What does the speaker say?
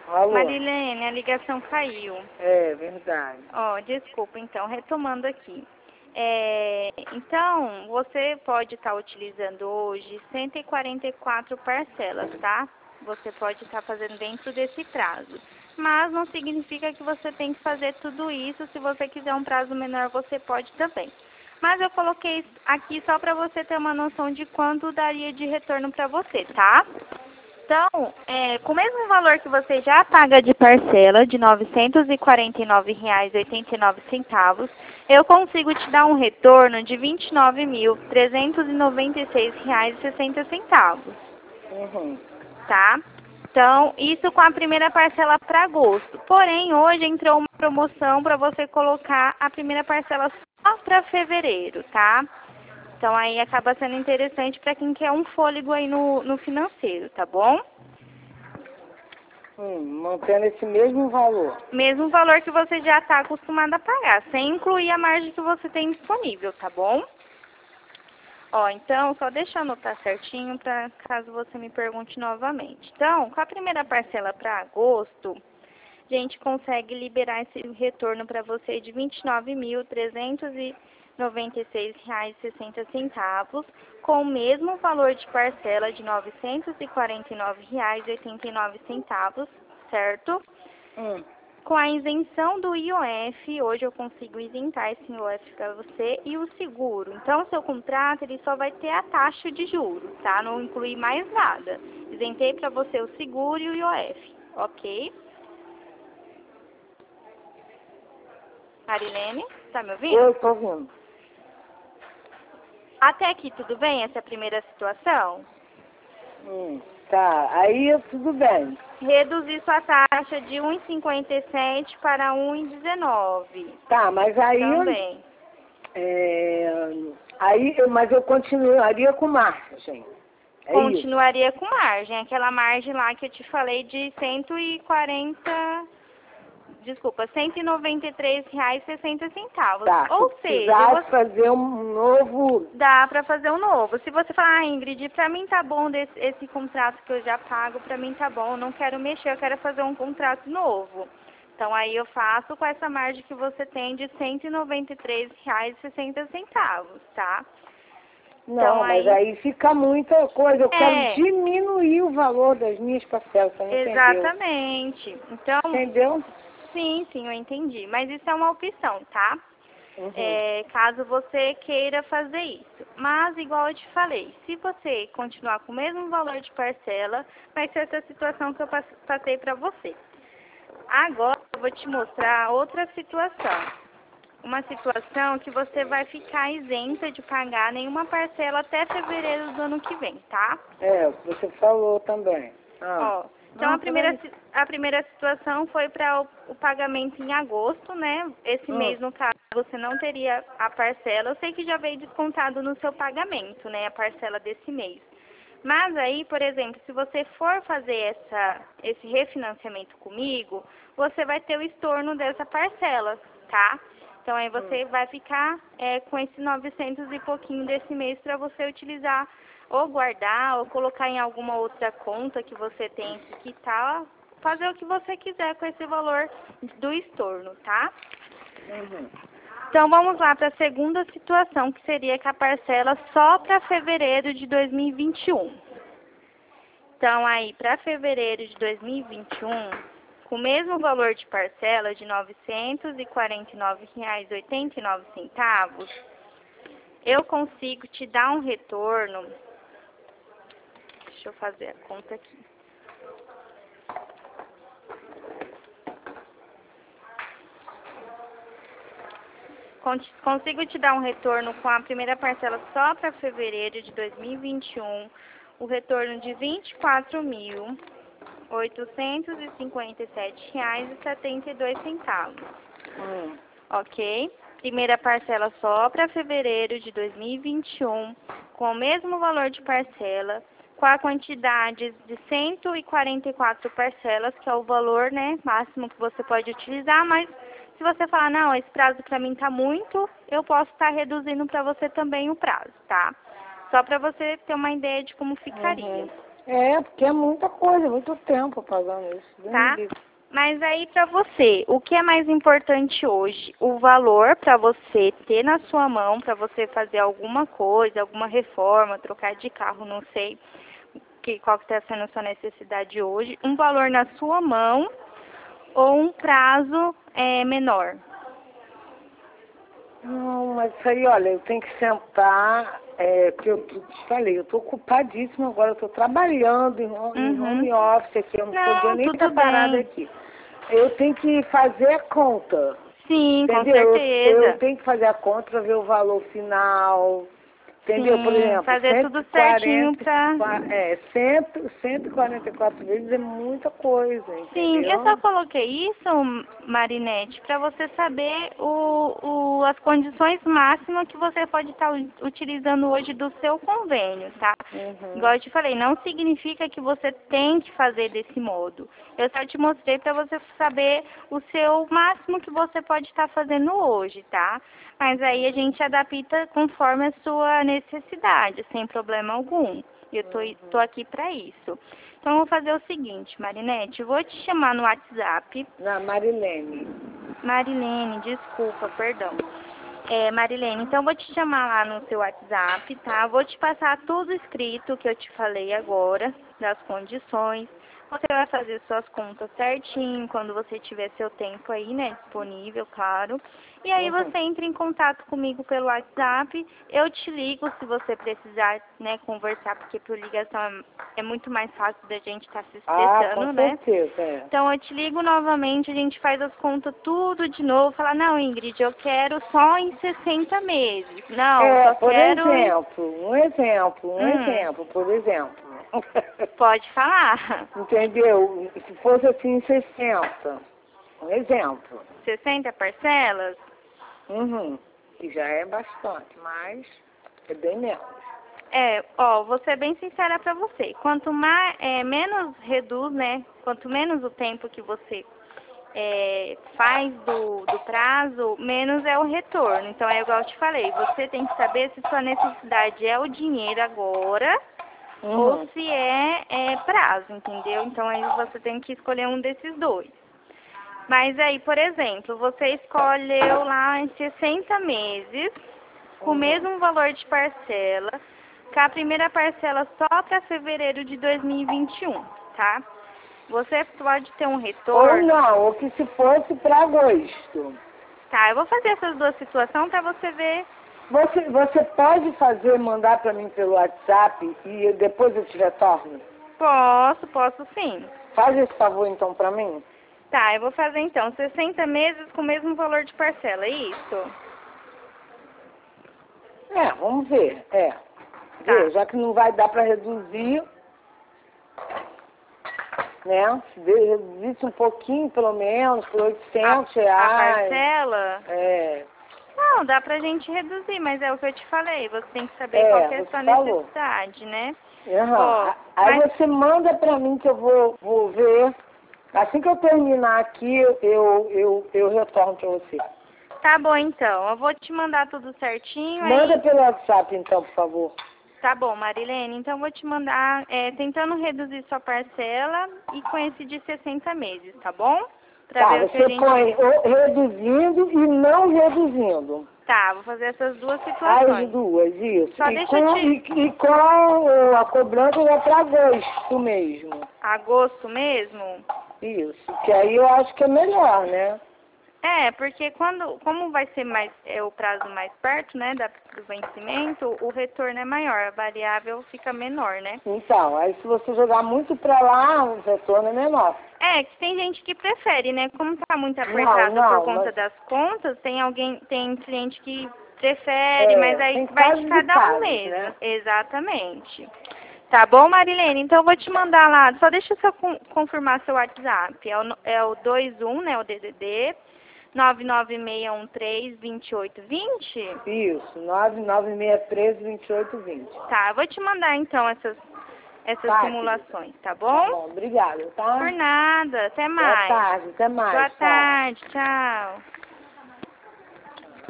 Alô? Marilene, a ligação caiu. É verdade. Ó, desculpa, então, retomando aqui. Então, você pode estar utilizando hoje 144 parcelas, tá? Você pode estar fazendo dentro desse prazo. Mas não significa que você tem que fazer tudo isso. Se você quiser um prazo menor, você pode também. Mas eu coloquei aqui só para você ter uma noção de quanto daria de retorno para você, tá? Então, com o mesmo valor que você já paga de parcela, de R$ 949,89, eu consigo te dar um retorno de R$ 29.396,60, Uhum. tá? Então, isso com a primeira parcela para agosto. Porém, hoje entrou uma promoção para você colocar a primeira parcela só para fevereiro, tá? Então, aí acaba sendo interessante para quem quer um fôlego aí no financeiro, tá bom? Mantendo esse mesmo valor. Mesmo valor que você já está acostumado a pagar, sem incluir a margem que você tem disponível, tá bom? Ó, então, só deixa eu anotar certinho para caso você me pergunte novamente. Então, com a primeira parcela para agosto, a gente consegue liberar esse retorno para você de R$ 29.396,60, com o mesmo valor de parcela de R$ 949,89, certo? Com a isenção do IOF, hoje eu consigo isentar esse IOF para você e o seguro. Então, seu contrato ele só vai ter a taxa de juros, tá? Não inclui mais nada. Isentei para você o seguro e o IOF, ok? Marilene, tá me ouvindo? Eu tô ouvindo. Até aqui tudo bem, essa primeira situação? Tá, aí tudo bem. Reduzir sua taxa de 1,57 para 1,19 Tá, mas aí, também. mas eu continuaria com margem. É isso. Continuaria com margem, aquela margem lá que eu te falei de 140, desculpa, R$ 193,60. Tá, Ou se seja, precisasse fazer um novo. dá para fazer um novo. Se você falar, Ingrid, para mim tá bom esse contrato que eu já pago, para mim tá bom, eu não quero mexer, eu quero fazer um contrato novo. Então aí eu faço com essa margem que você tem de R$ 193,60, tá? Não, Então mas aí fica muita coisa. Eu quero é, diminuir o valor das minhas parcelas, você não entendeu? exatamente. Então, Entendeu? sim, eu entendi. Mas isso é uma opção, tá? Uhum. Caso você queira fazer isso. Mas, igual eu te falei, se você continuar com o mesmo valor de parcela, vai ser essa situação que eu passei para você. Agora, eu vou te mostrar outra situação. Uma situação que você vai ficar isenta de pagar nenhuma parcela até fevereiro do ano que vem, tá? É, o que você falou também. Ó, então Não, peraí. a primeira situação foi para o pagamento em agosto, né? Esse mês, no caso, você não teria a parcela. Eu sei que já veio descontado no seu pagamento, né? A parcela desse mês. Mas aí, por exemplo, se você for fazer esse refinanciamento comigo, você vai ter o estorno dessa parcela, tá? Então aí você vai ficar com esses 900 e pouquinho desse mês para você utilizar ou guardar ou colocar em alguma outra conta que você tem que quitar, fazer o que você quiser com esse valor do estorno, tá? Então vamos lá para a segunda situação, que seria com a parcela só para fevereiro de 2021. Então aí para fevereiro de 2021, com o mesmo valor de parcela de R$ 949,89, eu consigo te dar um retorno. Deixa eu fazer a conta aqui. Consigo te dar um retorno com a primeira parcela só para fevereiro de 2021, o retorno de R$ 24.857,72. Ok? Primeira parcela só para fevereiro de 2021, com o mesmo valor de parcela, com a quantidade de 144 parcelas, que é o valor, né, máximo que você pode utilizar, mas se você falar, não, esse prazo para mim tá muito, eu posso estar reduzindo para você também o prazo, tá? Só para você ter uma ideia de como ficaria. É, porque é muita coisa, muito tempo pagando isso. Deus tá? me livre. Mas aí pra você, o que é mais importante hoje? O valor pra você ter na sua mão, pra você fazer alguma coisa, alguma reforma, trocar de carro, não sei qual que está sendo a sua necessidade hoje, um valor na sua mão ou um prazo menor? Não, mas isso aí, olha, eu tenho que sentar, porque eu te falei, eu tô ocupadíssima agora, eu tô trabalhando em home office aqui, eu não podia Não, nem tudo estar parada bem. aqui. Eu tenho que fazer a conta, Sim, com entendeu? Eu certeza. tenho que fazer a conta para ver o valor final, entendeu? Por Sim, exemplo, fazer tudo certinho pra... 144 vezes é muita coisa, Sim, eu entendeu? só coloquei isso, Marinete, para você saber as condições máximas que você pode estar utilizando hoje do seu convênio, tá? Igual Uhum. eu te falei, não significa que você tem que fazer desse modo. Eu só te mostrei para você saber o seu máximo que você pode estar fazendo hoje, tá? Mas aí a gente adapta conforme a sua necessidade, sem problema algum. Eu tô aqui para isso. Então, eu vou fazer o seguinte, Marinete, eu vou te chamar no WhatsApp. Na Marilene. Marilene, desculpa, perdão. Marilene, então eu vou te chamar lá no seu WhatsApp, tá? Vou te passar tudo escrito que eu te falei agora, das condições. Você vai fazer suas contas certinho, quando você tiver seu tempo aí, né, disponível, claro. E aí Uhum. você entra em contato comigo pelo WhatsApp, eu te ligo se você precisar, né, conversar, porque por ligação é muito mais fácil da gente estar se Ah, com expressando, né? certeza, é. Então eu te ligo novamente, a gente faz as contas tudo de novo, fala, não, Ingrid, eu quero só em 60 meses. Não, só Por quero em... exemplo, um Hum, exemplo, por exemplo. pode falar. Entendeu? Se fosse assim, 60. Um exemplo. 60 parcelas? Uhum. Que já é bastante, mas é bem menos. Vou ser bem sincera pra você. Quanto mais, menos reduz, né? Quanto menos o tempo que você faz do prazo, menos é o retorno. Então, é igual eu te falei, você tem que saber se sua necessidade é o dinheiro agora ou Uhum. se é prazo, entendeu? Então, aí você tem que escolher um desses dois. Mas aí, por exemplo, você escolheu lá em 60 meses, com o Uhum. mesmo valor de parcela, com a primeira parcela só para fevereiro de 2021, tá? Você pode ter um Ou retorno. não, ou que se fosse para agosto. Tá, eu vou fazer essas duas situações para você ver. Você pode fazer, mandar para mim pelo WhatsApp e depois eu te retorno? Posso sim. Faz esse favor então para mim? Tá, eu vou fazer então 60 meses com o mesmo valor de parcela, é isso? Vamos ver. Tá. Ver, já que não vai dar para reduzir, né? Se reduzisse um pouquinho, pelo menos, por A, a R$ 800. parcela? É, Não, dá pra gente reduzir, mas é o que eu te falei, você tem que saber qual que é a você sua falou. necessidade, né? Aham. Ó, Aí mas você manda para mim que eu vou ver. Assim que eu terminar aqui, eu retorno para você. tá bom então, eu vou te mandar tudo certinho Manda aí. pelo WhatsApp então, por favor. Tá bom, Marilene, então eu vou te mandar, tentando reduzir sua parcela e com esse de 60 meses, tá bom? Pra Tá, ver o que a você gente... põe reduzindo e não reduzindo. Tá, vou fazer essas duas As situações. duas, isso. Só deixa eu te... E com a cobrança é para agosto mesmo. Agosto mesmo? Isso. Que aí eu acho que é melhor, né? Porque como vai ser mais o prazo mais perto, né, do vencimento, o retorno é maior, a variável fica menor, né? Então, aí se você jogar muito para lá, o retorno é menor. Que tem gente que prefere, né? Como tá muito Não, apertado por não, conta mas das contas, tem cliente que prefere, mas aí tem vai de casos e cada um casos, mesmo. né? Exatamente. Tá bom, Marilene? Então eu vou te mandar lá, só deixa eu só confirmar seu WhatsApp. É o 21, né, o DDD, 996132820? Isso, 996132820. Tá, eu vou te mandar então essas Tá, querida. simulações, tá Tá bom? bom, obrigada, Por tá? nada, até Boa mais. tarde, até mais, Boa tchau. tarde, tchau.